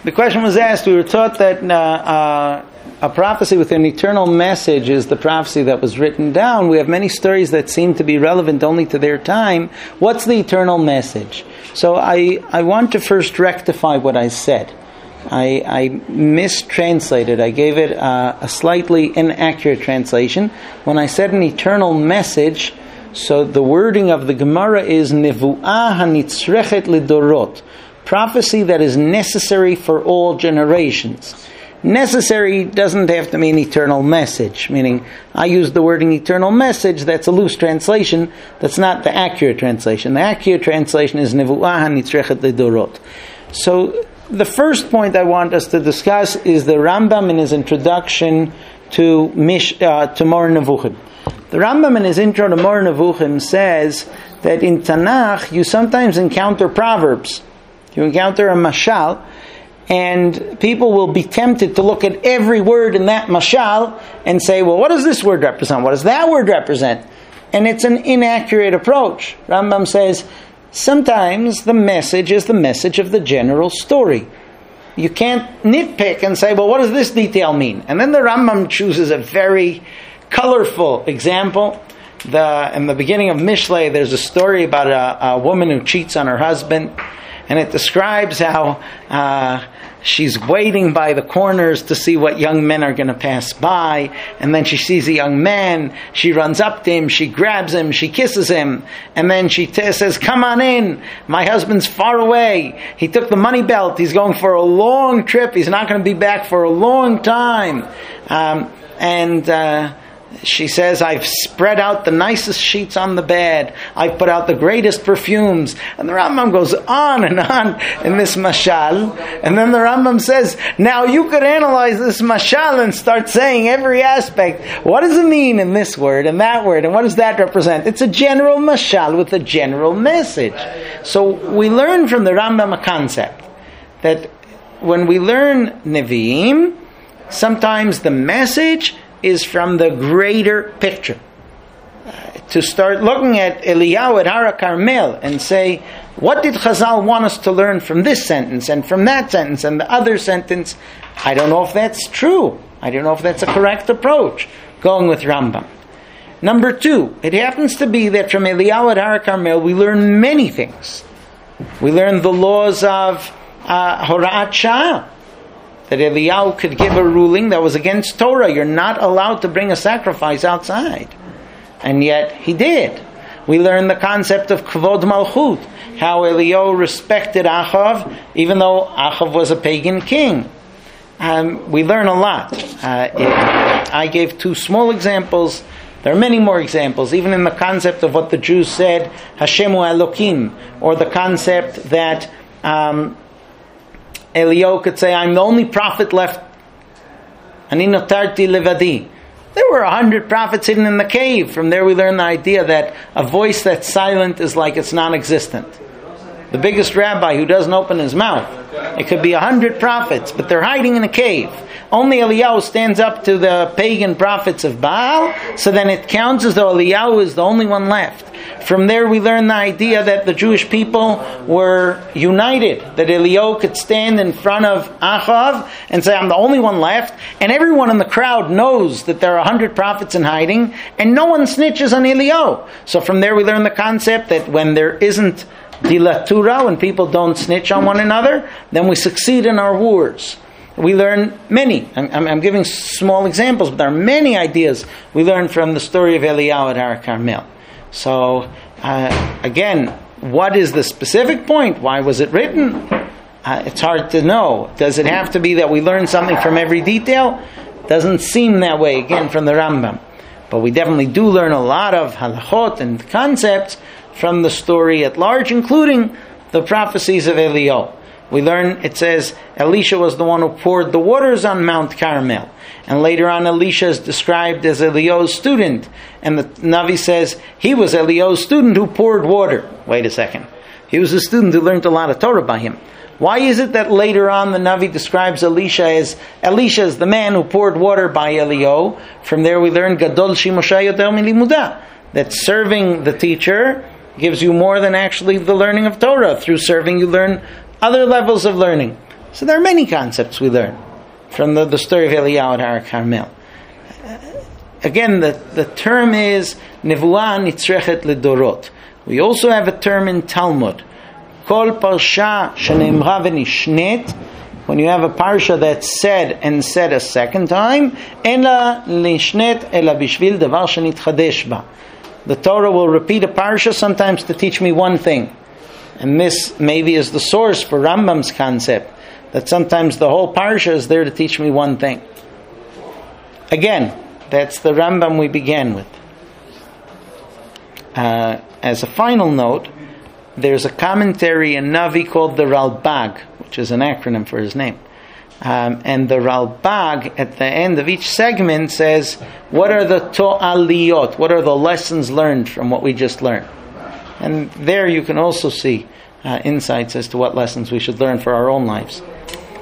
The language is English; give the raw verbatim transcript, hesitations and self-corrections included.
The question was asked, we were taught that uh, uh, a prophecy with an eternal message is the prophecy that was written down. We have many stories that seem to be relevant only to their time. What's the eternal message? So I, I want to first rectify what I said. I, I mistranslated. I gave it a, a slightly inaccurate translation. When I said an eternal message, so the wording of the Gemara is Nevu'ah hanitzrechet lidorot. Prophecy that is necessary for all generations. Necessary doesn't have to mean eternal message, meaning I use the wording eternal message, that's a loose translation, that's not the accurate translation. The accurate translation is Nevu'ah hanitzrechet lidorot. So the first point I want us to discuss is the Rambam in his introduction to Mish, uh, to Moreh Nevuchim. The Rambam in his intro to Moreh Nevuchim says that in Tanakh you sometimes encounter proverbs. You encounter a mashal, and people will be tempted to look at every word in that mashal and say, well, what does this word represent? What does that word represent? And it's an inaccurate approach. Rambam says, sometimes the message is the message of the general story. You can't nitpick and say, well, what does this detail mean? And then the Rambam chooses a very colorful example. The, in the beginning of Mishlei, there's a story about a, a woman who cheats on her husband. And it describes how uh, she's waiting by the corners to see what young men are going to pass by. And then she sees a young man. She runs up to him. She grabs him. She kisses him. And then she t- says, come on in. My husband's far away. He took the money belt. He's going for a long trip. He's not going to be back for a long time. Um, and... Uh, She says, I've spread out the nicest sheets on the bed. I've put out the greatest perfumes. And the Rambam goes on and on in this mashal. And then the Rambam says, now you could analyze this mashal and start saying every aspect. What does it mean in this word and that word? And what does that represent? It's a general mashal with a general message. So we learn from the Rambam a concept that when we learn Nevi'im, sometimes the message is from the greater picture. Uh, to start looking at Eliyahu at Har HaKarmel and say, what did Chazal want us to learn from this sentence and from that sentence and the other sentence? I don't know if that's true. I don't know if that's a correct approach, going with Rambam. Number two, it happens to be that from Eliyahu at Har HaKarmel we learn many things. We learn the laws of uh, Hora'at Sha'ah, that Eliyahu could give a ruling that was against Torah. You're not allowed to bring a sacrifice outside. And yet he did. We learn the concept of Kvod Malchut, how Eliyahu respected Achav, even though Achav was a pagan king. Um, we learn a lot. Uh, it, I gave two small examples. There are many more examples, even in the concept of what the Jews said, Hashemu Elokim, or the concept that um, Eliyahu could say, I'm the only prophet left. Ani notarti levadi. There were a hundred prophets hidden in the cave. From there we learn the idea that a voice that's silent is like it's non-existent. The biggest rabbi who doesn't open his mouth. It could be a hundred prophets, but they're hiding in a cave. Only Eliyahu stands up to the pagan prophets of Baal, so then it counts as though Eliyahu is the only one left. From there we learn the idea that the Jewish people were united, that Eliyahu could stand in front of Achav and say, I'm the only one left, and everyone in the crowd knows that there are a hundred prophets in hiding, and no one snitches on Eliyahu. So from there we learn the concept that when there isn't dilatura, when people don't snitch on one another, then we succeed in our wars. We learn many. I'm, I'm giving small examples, but there are many ideas we learn from the story of Eliyahu at Har HaKarmel. So, uh, again, what is the specific point? Why was it written? Uh, it's hard to know. Does it have to be that we learn something from every detail? Doesn't seem that way, again, from the Rambam. But we definitely do learn a lot of halachot and concepts from the story at large, including the prophecies of Eliyahu. We learn, it says, Elisha was the one who poured the waters on Mount Carmel. And later on, Elisha is described as Eliyahu's student. And the Navi says, he was Eliyahu's student who poured water. Wait a second. He was a student who learned a lot of Torah by him. Why is it that later on the Navi describes Elisha as, Elisha is the man who poured water by Eliyahu? From there we learn, Gadol Shimosha Yoter Milimudah, that serving the teacher gives you more than actually the learning of Torah. Through serving you learn other levels of learning. So there are many concepts we learn from the, the story of Eliyahu at Har Carmel. Uh, again, the, the term is Nevuah nitzrechet ledorot. We also have a term in Talmud. Kol parsha sheneimra v'nishnet. When you have a parsha that's said and said a second time, ela lishnet ela bishvil davar shenitchadesh ba. The Torah will repeat a parsha sometimes to teach me one thing. And this maybe is the source for Rambam's concept, that sometimes the whole parsha is there to teach me one thing. Again, that's the Rambam we began with. Uh, as a final note, there's a commentary in Navi called the Ralbag, which is an acronym for his name. Um, and the Ralbag, at the end of each segment, says, what are the to'aliyot? What are the lessons learned from what we just learned? And there you can also see uh, insights as to what lessons we should learn for our own lives.